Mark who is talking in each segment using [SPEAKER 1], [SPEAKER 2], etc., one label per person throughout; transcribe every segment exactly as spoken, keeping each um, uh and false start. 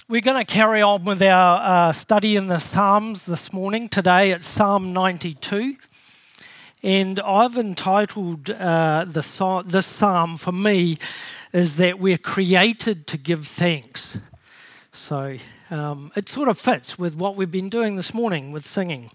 [SPEAKER 1] We're going to carry on with our uh, study in the Psalms this morning. Today it's Psalm ninety-two, and I've entitled uh, the, this psalm for me is that we're created to give thanks. So um, it sort of fits with what we've been doing this morning with singing.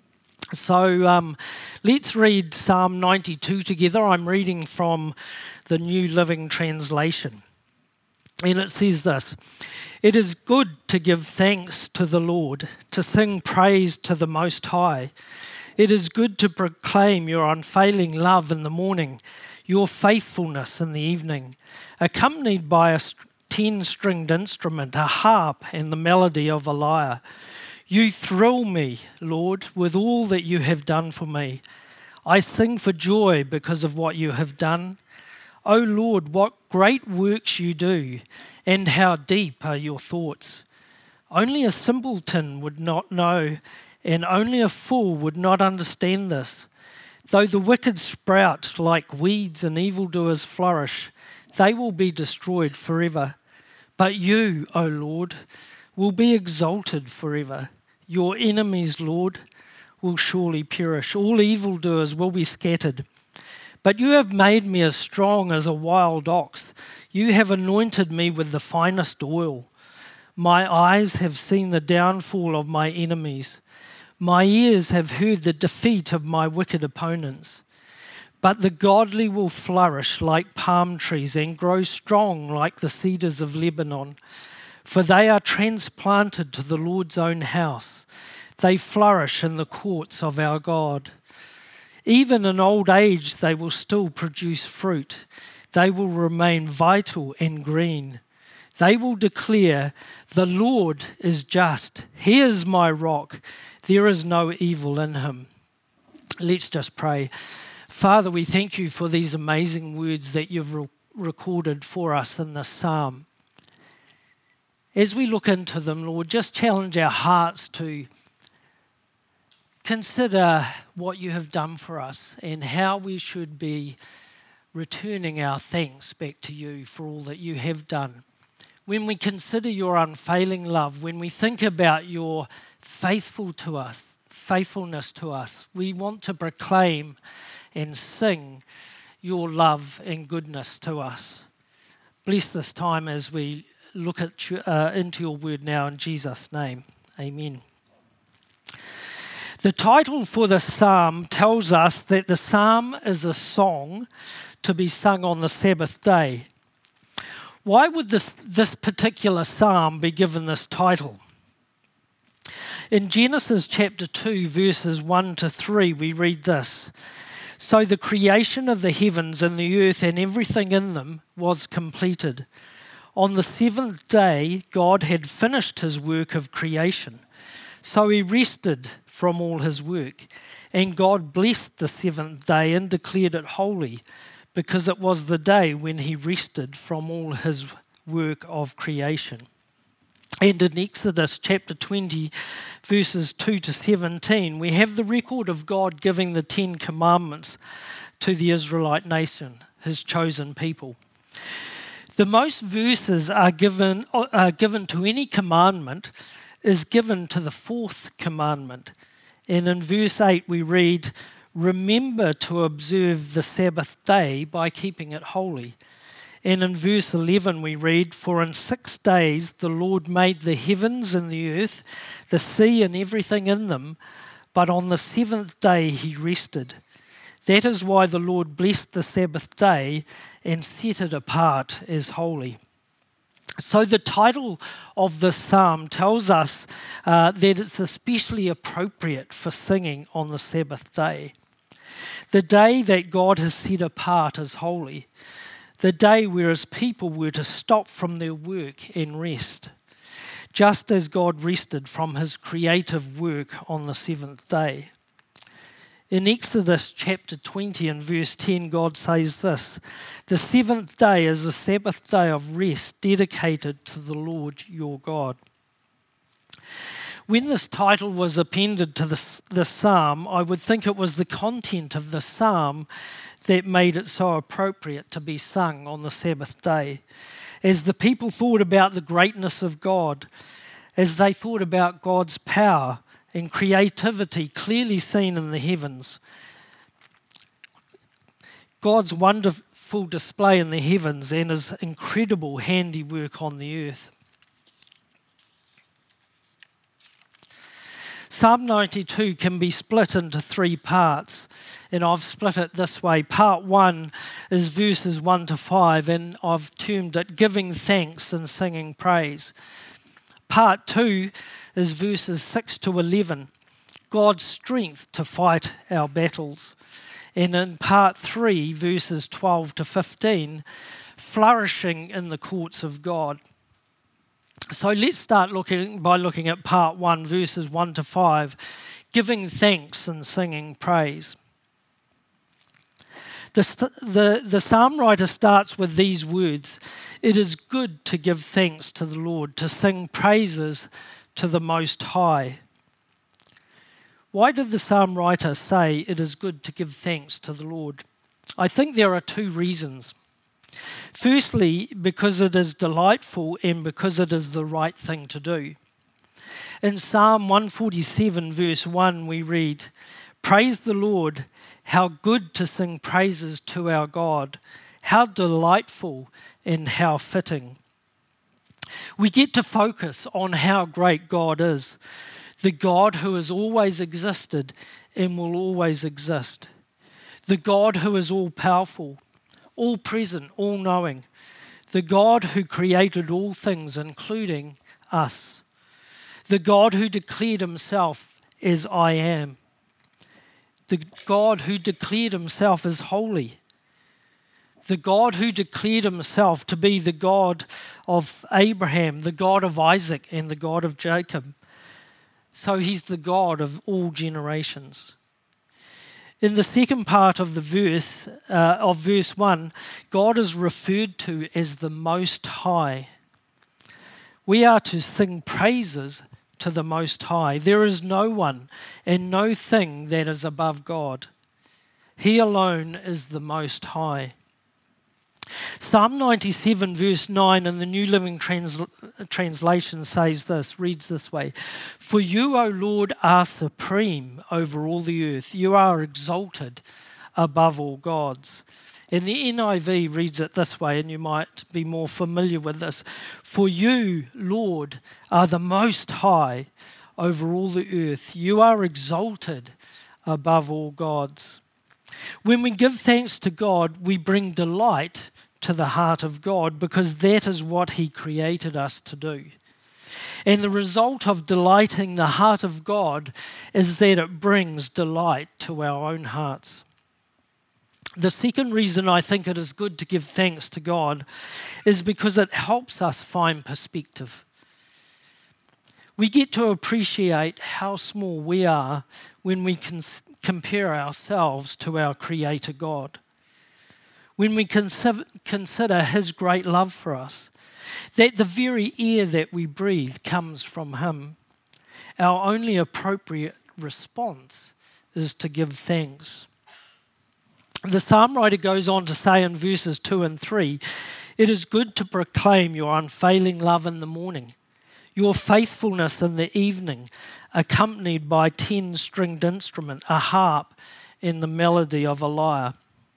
[SPEAKER 1] So um, let's read Psalm ninety-two together. I'm reading from the New Living Translation. And it says this: "It is good to give thanks to the Lord, to sing praise to the Most High. It is good to proclaim your unfailing love in the morning, your faithfulness in the evening, accompanied by a ten-stringed instrument, a harp, and the melody of a lyre. You thrill me, Lord, with all that you have done for me. I sing for joy because of what you have done. O Lord, what great works you do, and how deep are your thoughts. Only a simpleton would not know, and only a fool would not understand this. Though the wicked sprout like weeds and evildoers flourish, they will be destroyed forever. But you, O Lord, will be exalted forever. Your enemies, Lord, will surely perish. All evildoers will be scattered. But you have made me as strong as a wild ox. You have anointed me with the finest oil. My eyes have seen the downfall of my enemies. My ears have heard the defeat of my wicked opponents. But the godly will flourish like palm trees and grow strong like the cedars of Lebanon. For they are transplanted to the Lord's own house. They flourish in the courts of our God. Even in old age they will still produce fruit. They will remain vital and green. They will declare, the Lord is just. He is my rock. There is no evil in him." Let's just pray. Father, we thank you for these amazing words that you've re- recorded for us in this psalm. As we look into them, Lord, just challenge our hearts to consider what you have done for us and how we should be returning our thanks back to you for all that you have done. When we consider your unfailing love, when we think about your faithful to us, faithfulness to us, we want to proclaim and sing your love and goodness to us. Bless this time as we look at uh, into your word now in Jesus' name. Amen. The title for the psalm tells us that the psalm is a song to be sung on the Sabbath day. Why would this, this particular psalm be given this title? In Genesis chapter two, verses one to three, we read this: "So the creation of the heavens and the earth and everything in them was completed. On the seventh day, God had finished his work of creation. So he rested from all his work. And God blessed the seventh day and declared it holy, because it was the day when he rested from all his work of creation." And in Exodus chapter twenty, verses two to seventeen, we have the record of God giving the Ten Commandments to the Israelite nation, his chosen people. The most verses are given, are given to any commandment is given to the fourth commandment. And in verse eight we read, "Remember to observe the Sabbath day by keeping it holy." And in verse eleven we read, "For in six days the Lord made the heavens and the earth, the sea and everything in them, but on the seventh day he rested. That is why the Lord blessed the Sabbath day and set it apart as holy." So the title of this psalm tells us uh, that it's especially appropriate for singing on the Sabbath day. The day that God has set apart as holy. The day where his people were to stop from their work and rest. Just as God rested from his creative work on the seventh day. In Exodus chapter twenty and verse ten, God says this: "The seventh day is a Sabbath day of rest dedicated to the Lord your God." When this title was appended to the, the psalm, I would think it was the content of the psalm that made it so appropriate to be sung on the Sabbath day. as the people thought about the greatness of God, as they thought about God's power and creativity clearly seen in the heavens, God's wonderful display in the heavens and his incredible handiwork on the earth. Psalm ninety-two can be split into three parts, and I've split it this way. Part one is verses one to five, and I've termed it Giving Thanks and Singing Praise. Part two is verses six to eleven, God's strength to fight our battles. And in part three, verses twelve to fifteen, flourishing in the courts of God. So let's start looking by looking at part one, verses one to five, giving thanks and singing praise. The, the, the psalm writer starts with these words: "It is good to give thanks to the Lord, to sing praises to the Most High." Why did the psalm writer say it is good to give thanks to the Lord? I think there are two reasons. Firstly, because it is delightful and because it is the right thing to do. In Psalm one forty-seven verse one we read, "Praise the Lord, how good to sing praises to our God, how delightful and how fitting." We get to focus on how great God is, the God who has always existed and will always exist, the God who is all-powerful, all-present, all-knowing, the God who created all things, including us, the God who declared himself as I am, the God who declared himself as holy, the God who declared himself to be the God of Abraham, the God of Isaac, and the God of Jacob. So he's the God of all generations. In the second part of the verse, uh, of verse one, God is referred to as the Most High. We are to sing praises to the Most High. There is no one and no thing that is above God. He alone is the Most High. Psalm ninety-seven verse nine in the New Living Trans- Translation says this, reads this way: "For you, O Lord, are supreme over all the earth. You are exalted above all gods." And the N I V reads it this way, and you might be more familiar with this: "For you, Lord, are the most high over all the earth. You are exalted above all gods." When we give thanks to God, we bring delight to the heart of God, because that is what he created us to do. And the result of delighting the heart of God is that it brings delight to our own hearts. The second reason I think it is good to give thanks to God is because it helps us find perspective. We get to appreciate how small we are when we can compare ourselves to our Creator God. When we consider, consider his great love for us, that the very air that we breathe comes from him, our only appropriate response is to give thanks. The psalm writer goes on to say in verses two and three, "It is good to proclaim your unfailing love in the morning, your faithfulness in the evening, accompanied by ten-stringed instrument, a harp, and the melody of a lyre."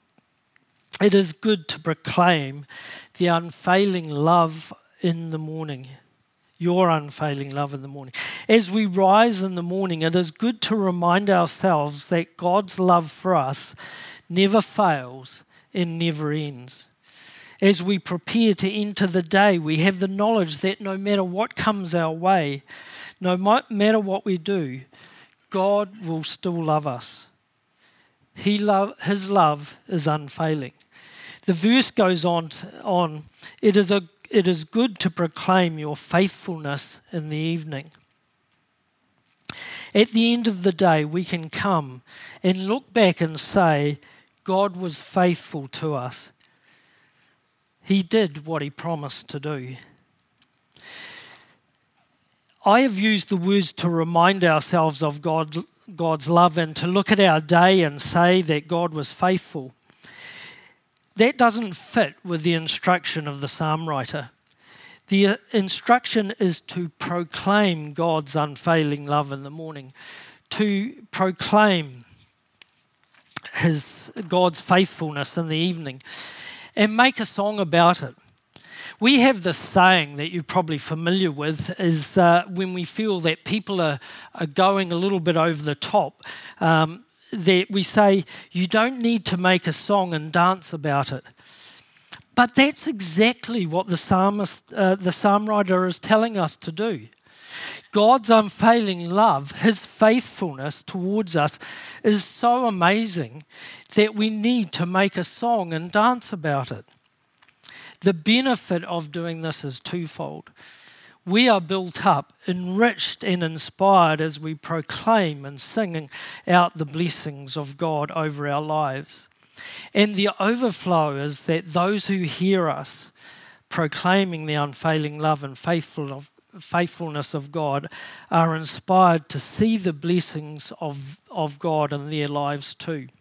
[SPEAKER 1] It is good to proclaim the unfailing love in the morning, your unfailing love in the morning. As we rise in the morning, it is good to remind ourselves that God's love for us never fails and never ends. As we prepare to enter the day, we have the knowledge that no matter what comes our way, no matter what we do, God will still love us. He love, his love is unfailing. The verse goes on, to, on it is a it is good to proclaim your faithfulness in the evening. At the end of the day, we can come and look back and say, God was faithful to us. He did what he promised to do. I have used the words to remind ourselves of God, God's love and to look at our day and say that God was faithful. That doesn't fit with the instruction of the psalm writer. The instruction is to proclaim God's unfailing love in the morning, to proclaim his God's faithfulness in the evening, and make a song about it. We have this saying that you're probably familiar with, is uh, when we feel that people are, are going a little bit over the top, um, that we say, you don't need to make a song and dance about it. But that's exactly what the psalmist, uh, the psalm writer is telling us to do. God's unfailing love, his faithfulness towards us, is so amazing that we need to make a song and dance about it. The benefit of doing this is twofold. We are built up, enriched and inspired as we proclaim and sing out the blessings of God over our lives. And the overflow is that those who hear us proclaiming the unfailing love and faithfulness of God are inspired to see the blessings of, of God in their lives too.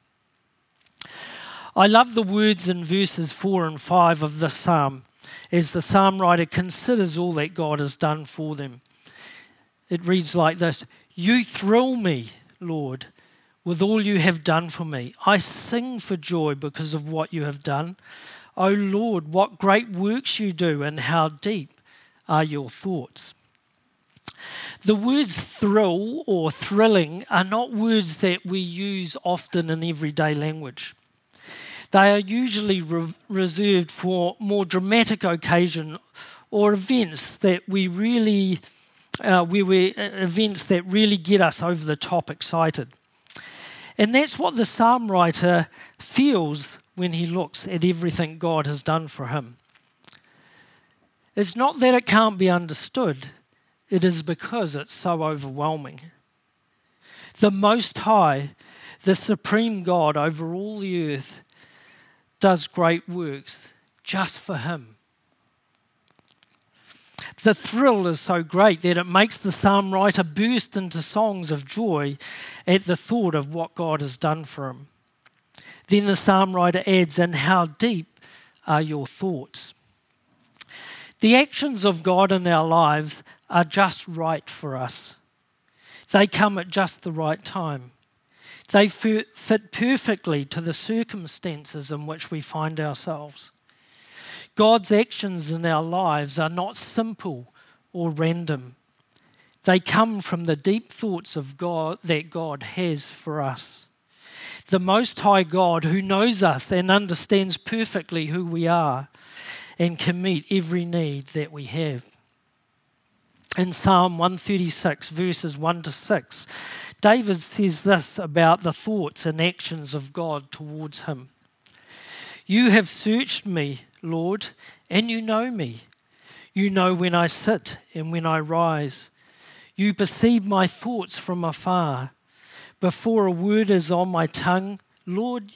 [SPEAKER 1] I love the words in verses four and five of this psalm as the psalm writer considers all that God has done for them. It reads like this: "You thrill me, Lord, with all you have done for me. I sing for joy because of what you have done. O Lord, what great works you do, and how deep are your thoughts." The words thrill or thrilling are not words that we use often in everyday language. They are usually re- reserved for more dramatic occasion or events that we really, uh, where we uh, events that really get us over the top excited. And that's what the psalm writer feels when he looks at everything God has done for him. It's not that it can't be understood, it is because it's so overwhelming. The Most High, the Supreme God over all the earth, does great works just for him. The thrill is so great that it makes the psalm writer burst into songs of joy at the thought of what God has done for him. Then the psalm writer adds, "And how deep are your thoughts?" The actions of God in our lives are just right for us. They come at just the right time. They fit perfectly to the circumstances in which we find ourselves. God's actions in our lives are not simple or random. They come from the deep thoughts of God that God has for us. The Most High God, who knows us and understands perfectly who we are and can meet every need that we have. In Psalm one thirty-six, verses one to six, David says this about the thoughts and actions of God towards him. "You have searched me, Lord, and you know me. You know when I sit and when I rise. You perceive my thoughts from afar. Before a word is on my tongue, Lord,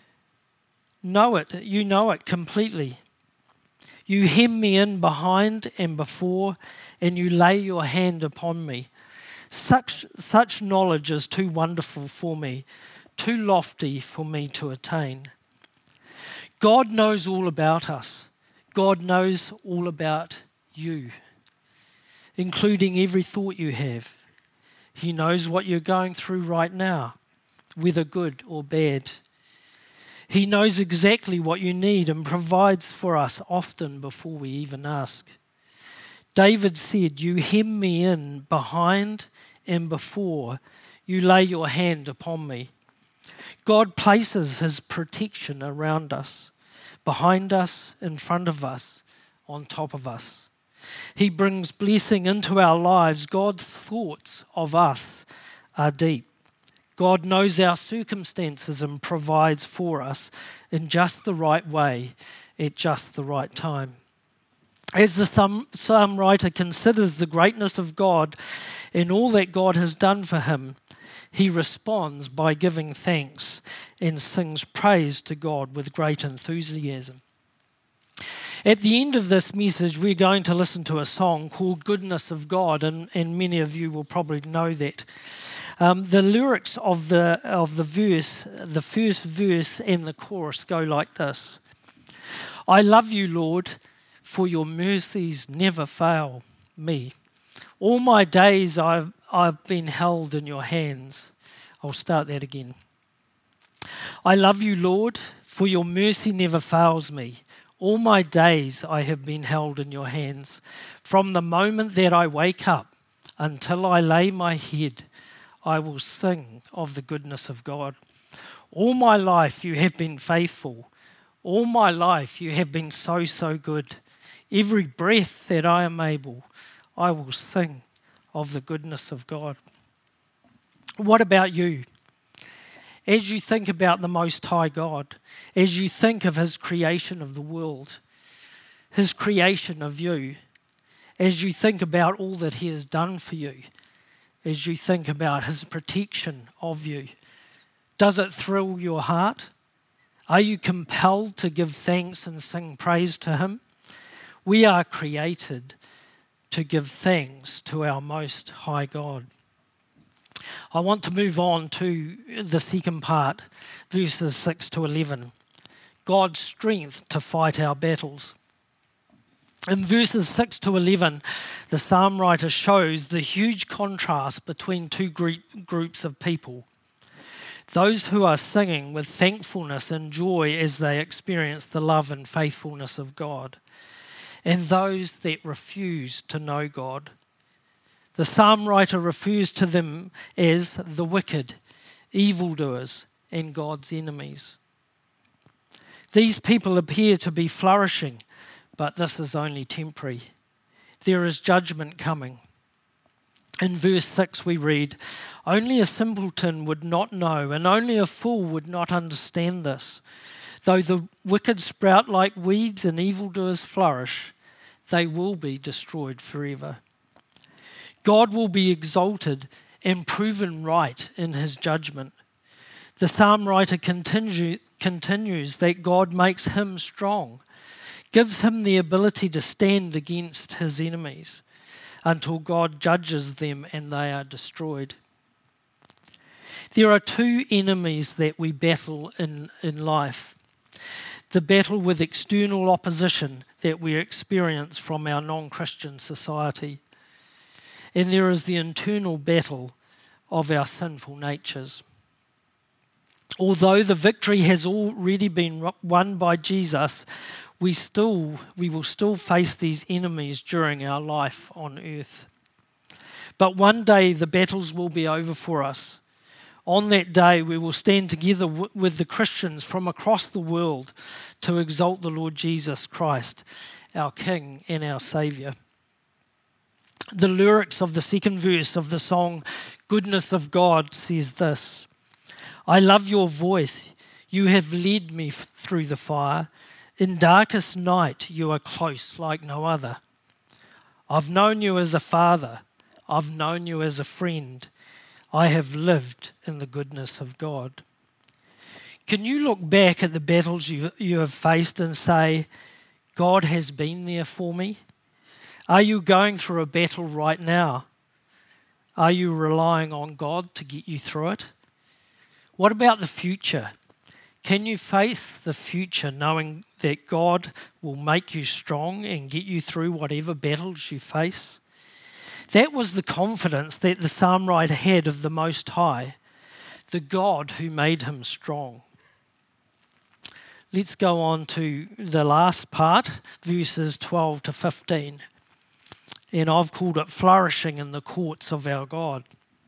[SPEAKER 1] know it. You know it completely. You hem me in behind and before, and you lay your hand upon me. Such, such knowledge is too wonderful for me, too lofty for me to attain." God knows all about us. God knows all about you, including every thought you have. He knows what you're going through right now, whether good or bad. He knows exactly what you need and provides for us often before we even ask. David said, "You hem me in behind and before, you lay your hand upon me." God places his protection around us, behind us, in front of us, on top of us. He brings blessing into our lives. God's thoughts of us are deep. God knows our circumstances and provides for us in just the right way at just the right time. As the psalm, psalm writer considers the greatness of God and all that God has done for him, he responds by giving thanks and sings praise to God with great enthusiasm. At the end of this message, we're going to listen to a song called "Goodness of God," and, and many of you will probably know that. Um, the lyrics of the of the verse, the first verse and the chorus go like this: "I love you, Lord, for your mercies never fail me. All my days I've, I've been held in your hands. I'll start that again. I love you, Lord, for your mercy never fails me. All my days I have been held in your hands. From the moment that I wake up until I lay my head, I will sing of the goodness of God. All my life you have been faithful. All my life you have been so, so good. Every breath that I am able, I will sing of the goodness of God. What about you? As you think about the Most High God, as you think of his creation of the world, his creation of you, as you think about all that he has done for you, as you think about his protection of you, does it thrill your heart? Are you compelled to give thanks and sing praise to him? We are created to give thanks to our Most High God. I want to move on to the second part, verses six to eleven. God's strength to fight our battles. In verses six to eleven, the psalm writer shows the huge contrast between two groups of people. Those who are singing with thankfulness and joy as they experience the love and faithfulness of God, and those that refuse to know God. The psalm writer refers to them as the wicked, evildoers, and God's enemies. These people appear to be flourishing, but this is only temporary. There is judgment coming. In verse six we read, "Only a simpleton would not know, and only a fool would not understand this. Though the wicked sprout like weeds and evildoers flourish, they will be destroyed forever." God will be exalted and proven right in his judgment. The psalm writer continue, continues that God makes him strong, gives him the ability to stand against his enemies until God judges them and they are destroyed. There are two enemies that we battle in, in life. The battle with external opposition that we experience from our non-Christian society. And there is the internal battle of our sinful natures. Although the victory has already been won by Jesus, we still we will still face these enemies during our life on earth. But one day the battles will be over for us. On that day we will stand together w- with the Christians from across the world to exalt the Lord Jesus Christ, our King and our Saviour. The lyrics of the second verse of the song, "Goodness of God," says this: "I love your voice, you have led me f- through the fire. In darkest night you are close like no other. I've known you as a father, I've known you as a friend. I have lived in the goodness of God." Can you look back at the battles you, you have faced and say, God has been there for me? Are you going through a battle right now? Are you relying on God to get you through it? What about the future? Can you face the future knowing that God will make you strong and get you through whatever battles you face? That was the confidence that the psalm writer had of the Most High, the God who made him strong. Let's go on to the last part, verses twelve to fifteen. And I've called it flourishing in the courts of our God.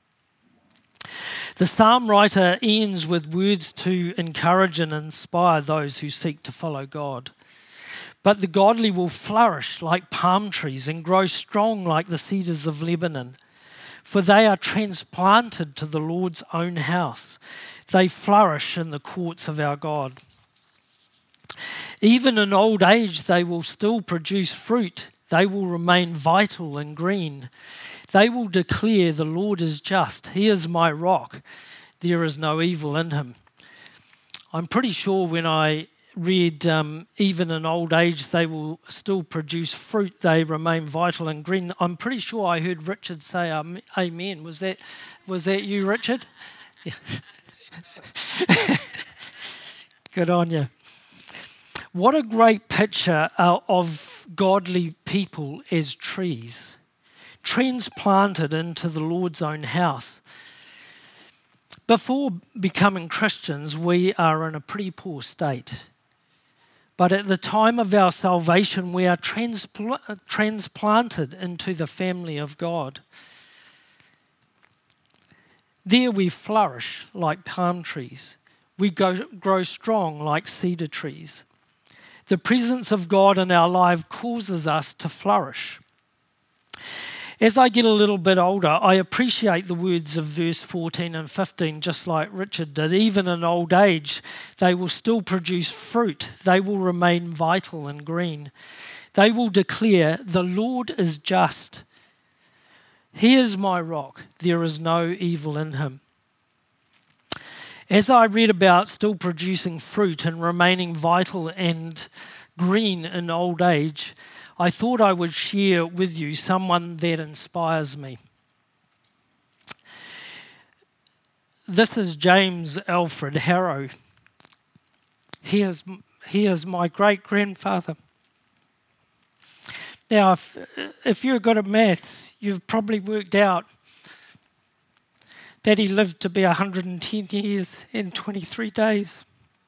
[SPEAKER 1] The psalm writer ends with words to encourage and inspire those who seek to follow God. But the godly will flourish like palm trees and grow strong like the cedars of Lebanon, for they are transplanted to the Lord's own house. They flourish in the courts of our God. Even in old age, they will still produce fruit. They will remain vital and green. They will declare, "The Lord is just. He is my rock. There is no evil in him." I'm pretty sure when I read, um, even in old age, they will still produce fruit. They remain vital and green. I'm pretty sure I heard Richard say um, amen. Was that, was that you, Richard? Yeah. Good on you. What a great picture uh, of godly people as trees, transplanted into the Lord's own house. Before becoming Christians, we are in a pretty poor state. But at the time of our salvation, we are transpl- transplanted into the family of God. There we flourish like palm trees. We go, grow strong like cedar trees. The presence of God in our life causes us to flourish. As I get a little bit older, I appreciate the words of verse fourteen and fifteen, just like Richard did. Even in old age, they will still produce fruit. They will remain vital and green. They will declare, "The Lord is just. He is my rock. There is no evil in him." As I read about still producing fruit and remaining vital and green in old age, I thought I would share with you someone that inspires me. This is James Alfred Harrow. He is, he is my great-grandfather. Now, if, if you're good at maths, you've probably worked out that he lived to be one hundred ten years and twenty-three days.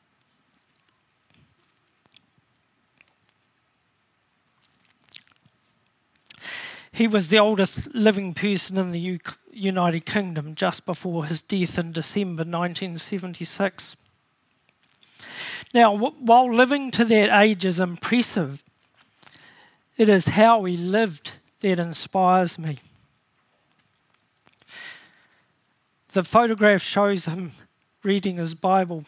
[SPEAKER 1] He was the oldest living person in the U- United Kingdom just before his death in December nineteen seventy-six. Now, w- while living to that age is impressive, it is how he lived that inspires me. The photograph shows him reading his Bible.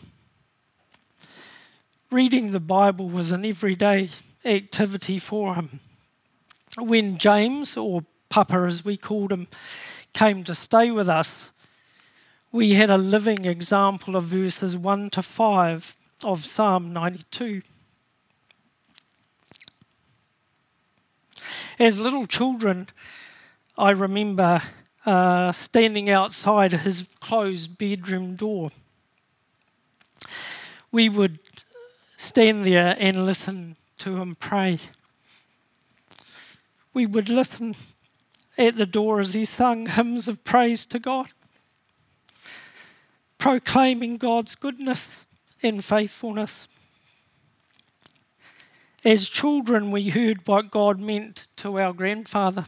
[SPEAKER 1] Reading the Bible was an everyday activity for him. When James, or Papa as we called him, came to stay with us, we had a living example of verses one to five of Psalm ninety-two. As little children, I remember uh, standing outside his closed bedroom door. We would stand there and listen to him pray. We would listen at the door as he sung hymns of praise to God, proclaiming God's goodness and faithfulness. As children, we heard what God meant to our grandfather.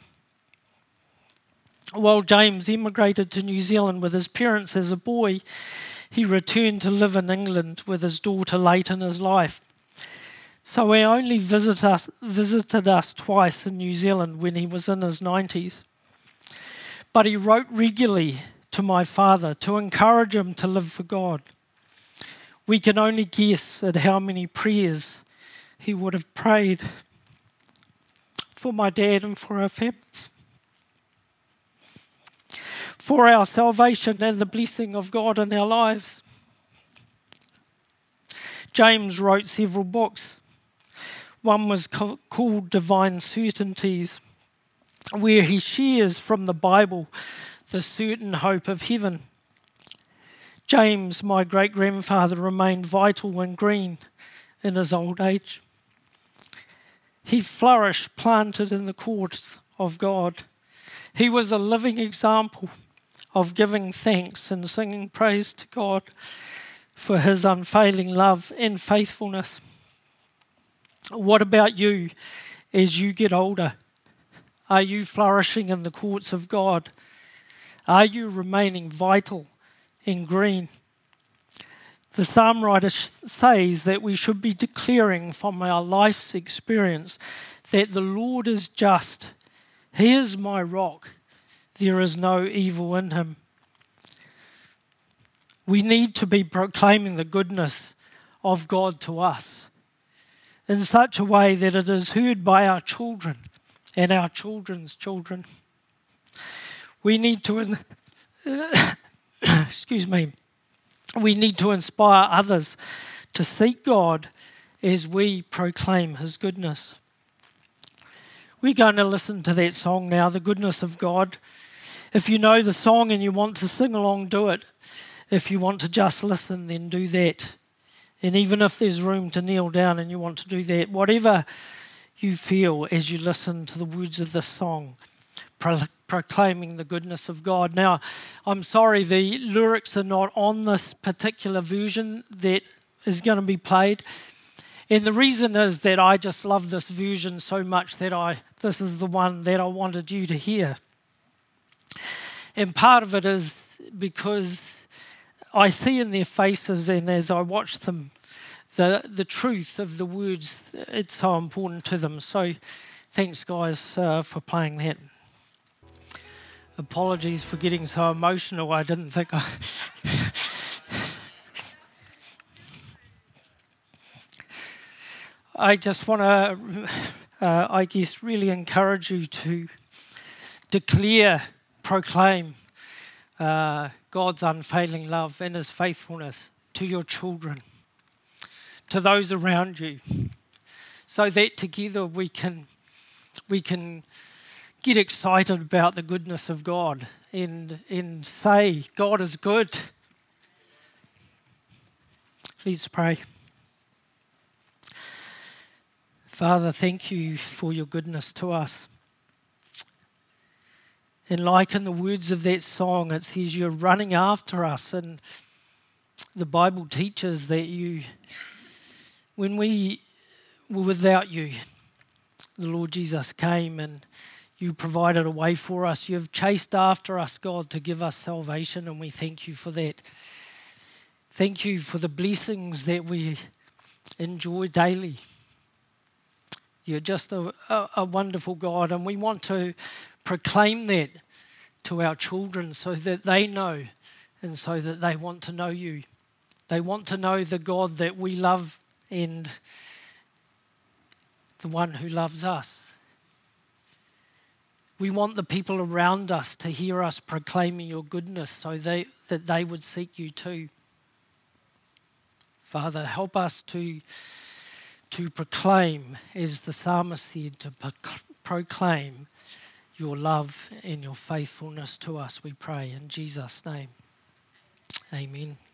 [SPEAKER 1] While James emigrated to New Zealand with his parents as a boy, he returned to live in England with his daughter late in his life. So he only visit us, visited us twice in New Zealand when he was in his nineties. But he wrote regularly to my father to encourage him to live for God. We can only guess at how many prayers he would have prayed for my dad and for our family, for our salvation and the blessing of God in our lives. James wrote several books. One was co- called Divine Certainties, where he shares from the Bible the certain hope of heaven. James, my great-grandfather, remained vital and green in his old age. He flourished, planted in the courts of God. He was a living example of giving thanks and singing praise to God for his unfailing love and faithfulness. What about you as you get older? Are you flourishing in the courts of God? Are you remaining vital and green? The psalm writer says that we should be declaring from our life's experience that the Lord is just. He is my rock. There is no evil in him. We need to be proclaiming the goodness of God to us in such a way that it is heard by our children and our children's children. We need to, excuse me, we need to inspire others to seek God as we proclaim his goodness. We're going to listen to that song now, The Goodness of God. If you know the song and you want to sing along, do it. If you want to just listen, then do that. And even if there's room to kneel down and you want to do that, whatever you feel as you listen to the words of this song, pro- proclaiming the goodness of God. Now, I'm sorry, the lyrics are not on this particular version that is going to be played. And the reason is that I just love this version so much that I this is the one that I wanted you to hear. And part of it is because I see in their faces, and as I watch them, the the truth of the words, it's so important to them. So thanks, guys, uh, for playing that. Apologies for getting so emotional. I didn't think I... I just want to, uh, I guess, really encourage you to declare, proclaim uh, God's unfailing love and His faithfulness to your children, to those around you, so that together we can we can get excited about the goodness of God and and say God is good. Please pray. Father, thank you for your goodness to us. And like in the words of that song, it says you're running after us. And the Bible teaches that you, when we were without you, the Lord Jesus came and you provided a way for us. You've chased after us, God, to give us salvation, and we thank you for that. Thank you for the blessings that we enjoy daily. You're just a, a, a wonderful God, and we want to proclaim that to our children so that they know and so that they want to know you. They want to know the God that we love and the one who loves us. We want the people around us to hear us proclaiming your goodness so they, that they would seek you too. Father, help us to to proclaim, as the psalmist said, to pro- proclaim your love and your faithfulness to us, we pray in Jesus' name. Amen.